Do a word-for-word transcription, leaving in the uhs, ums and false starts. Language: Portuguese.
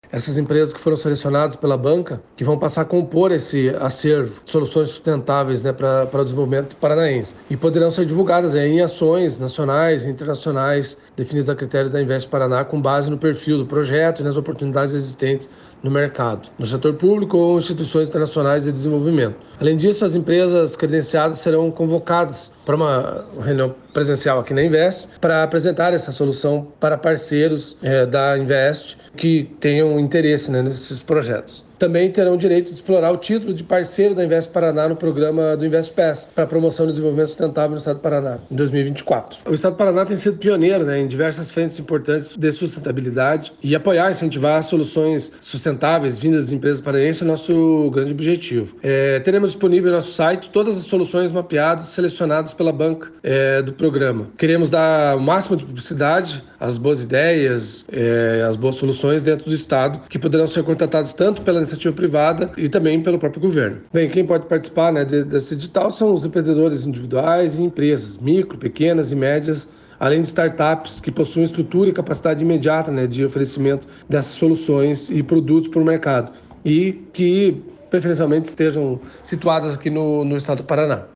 Essas empresas que foram selecionadas pela banca, que vão passar a compor esse acervo de soluções sustentáveis, né, para o desenvolvimento paranaense. E poderão ser divulgadas aí, em ações nacionais e internacionais definidas a critério da Invest Paraná, com base no perfil do projeto e nas oportunidades existentes no mercado, no setor público ou instituições internacionais de desenvolvimento. Além disso, as empresas credenciadas serão convocadas para uma reunião presencial aqui na Invest para apresentar essa solução para parceiros é, da Invest que tenham interesse, né, nesses projetos. Também terão o direito de explorar o título de parceiro da Invest Paraná no programa do InvestPass para a promoção do desenvolvimento sustentável no Estado do Paraná, em dois mil e vinte e quatro. O Estado do Paraná tem sido pioneiro, né, em diversas frentes importantes de sustentabilidade, e apoiar e incentivar soluções sustentáveis vindas das empresas paranaenses é o nosso grande objetivo. É, teremos disponível no nosso site todas as soluções mapeadas e selecionadas pela banca é, do programa. Queremos dar o máximo de publicidade às boas ideias, é, às boas soluções dentro do Estado, que poderão ser contratadas tanto pela iniciativa privada e também pelo próprio governo. Bem, quem pode participar, né, desse edital são os empreendedores individuais e empresas, micro, pequenas e médias, além de startups que possuem estrutura e capacidade imediata, né, de oferecimento dessas soluções e produtos para o mercado e que preferencialmente estejam situadas aqui no, no Estado do Paraná.